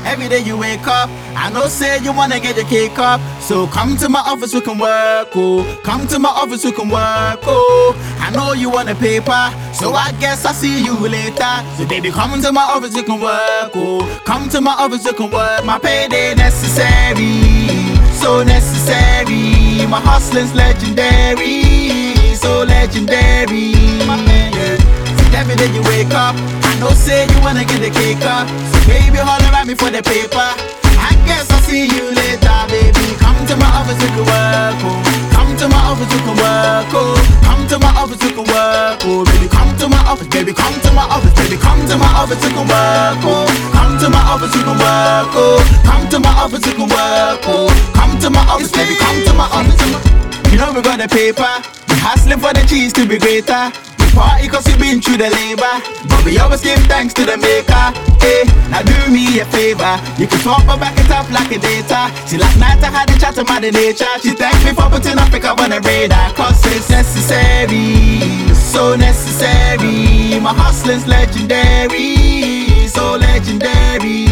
Every day you wake up, I know say you wanna get your cake up. So come to my office, we can work, oh. Come to my office, we can work, oh. I know you want a paper, so I guess I'll see you later. So baby, come to my office, we can work, oh. Come to my office, we can work. My payday necessary, so necessary. My hustling's legendary, so legendary. Yeah. Every day you wake up, I know say you wanna get the cake up. So baby, holler at me for the paper. I guess I'll see you later, baby. Come to my office, we can work, oh. Come to my office, we can work, oh. Come to my office, we can work, oh. Baby, come to my office, baby, come to my office, baby, come to my office, we can work, oh. Come to my office, we can work, oh. Come to my office, we can work, oh. Come to my office, baby, come to my office. You know we got the paper, we hustling for the cheese to be greater. Party cause we been through the labor, but we always give thanks to the maker. Hey, now do me a favor, you can swap her back it up like a data. See last night I had a chat to Mother Nature. She thanked me for putting a pick up on the radar. Cause it's necessary, so necessary. My hustling's legendary, so legendary.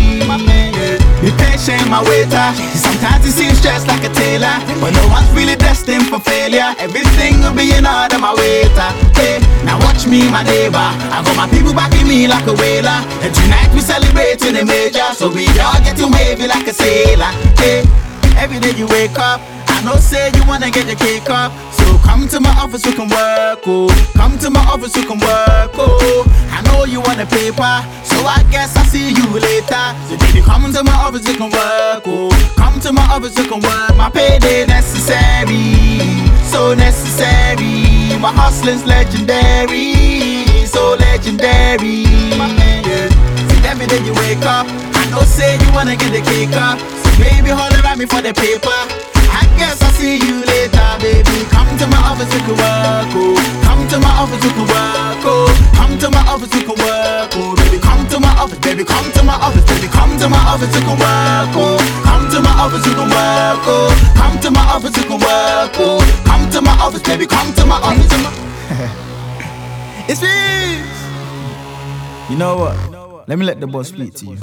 Be patient, my waiter. Sometimes it seems stressed like a tailor, but no one's really destined for failure. Everything will be in order, my waiter. Hey, now watch me, my neighbor. I got my people backing me like a whaler. And tonight we celebrating a major, so we all get to wavy like a sailor. Hey, every day you wake up, I know say you wanna get your cake up. So come to my office, we can work, oh. Come to my office, we can work, oh. I know you want a paper, so I guess I'll see you later. So baby, come to my office, we can work, oh. Come to my office, we can work. My payday necessary, so necessary. My hustling's legendary, so legendary. Yeah. See, every day you wake up, I know say you wanna get the cake up. So baby, holler at me for the paper. I guess I'll see you later, baby. Come to my office, we can work, oh. Come to my office, we can work, oh. Come to my office, we can work, oh. Baby, come to my office, baby, come to my office, baby, come to my office, we can work, oh. Come to my office, we can work, oh. Come to my office, we can work, oh. Come to my office, baby, come to my office. It's me. You know what? Let me let the boss speak to you.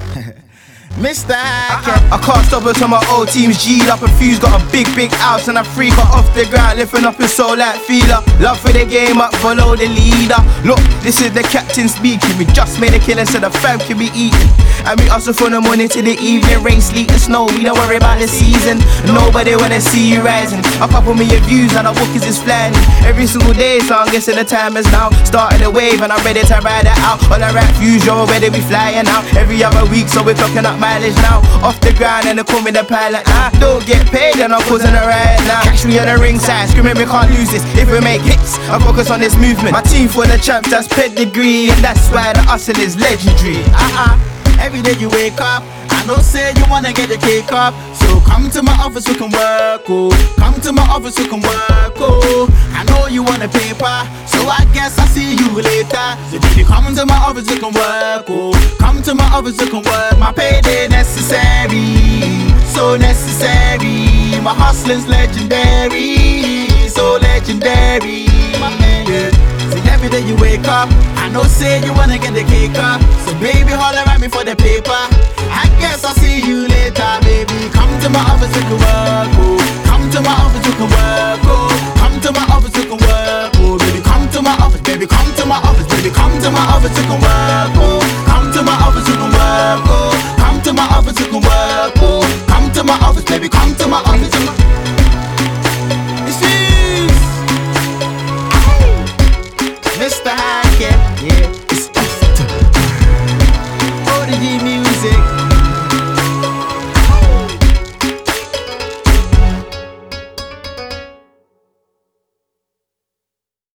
Mr. I can't stop until my old team's G'd up and Fuse got a big house and I freak her off the ground, lifting up his soul like feeler. Love for the game up, follow the leader. Look, this is the captain speaking. We just made a killing so the fam can be eating. And we hustle from the morning to the evening. Rain, sleet and snow, we don't worry about the season. Nobody wanna see you rising. A couple million views and our bookings is flying. Every single day, so I'm guessing the time is now. Started the wave and I'm ready to ride it out. On the right views, you're already be flying out. Every other week, so we're clocking up mileage now. Off the ground and they call me the pilot now. Don't get paid and I'm causing a riot now. Catch me on the ringside, screaming we can't lose this. If we make hits, I focus on this movement. My team for the champs, that's pedigree. And that's why the hustle is legendary. Every day you wake up, I know say you wanna get your cake up. So come to my office, we can work, oh. Come to my office, we can work, oh. I know you want a paper, so I guess I'll see you later. So baby, come to my office, we can work, oh. Come to my office, we can work. My payday necessary, so necessary. My hustling's legendary, so legendary. Yeah. See, every day you wake up, I know say you wanna get the cake up. So baby, holler at me for the paper. I guess I'll see you later, baby. Come to my office, we can work,